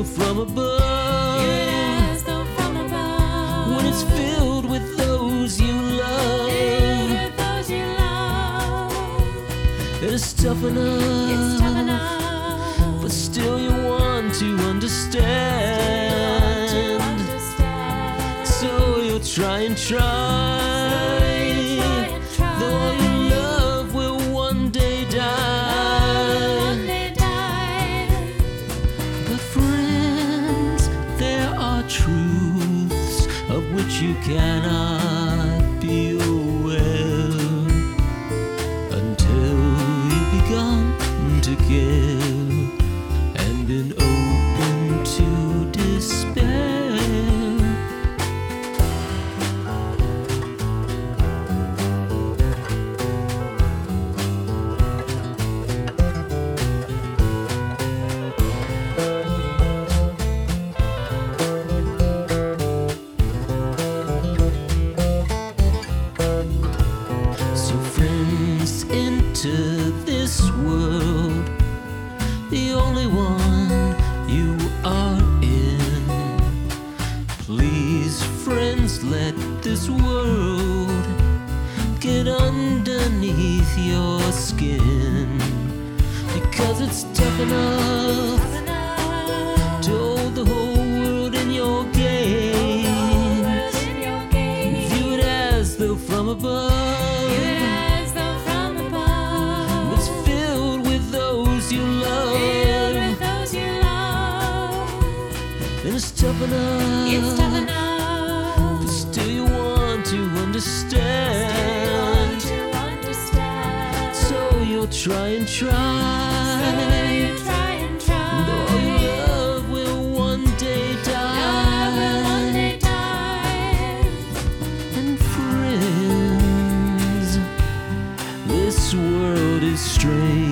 from above. When it's filled with those you love. It's tough enough, but still you want to understand. So you'll try and try, though all your love will one day die. But friends, there are truths of which you cannot be aware until you've begun to care and been open to despair. So friends, into this world, the only one you are in. Please, friends, let this world get underneath your skin, because it's tough enough to hold the whole world in your gaze. View it as though from above. It's filled with those you love. And it's tough enough, but still you want to understand. So you'll try and try, though all your love will one day die. And friends, this world is strange.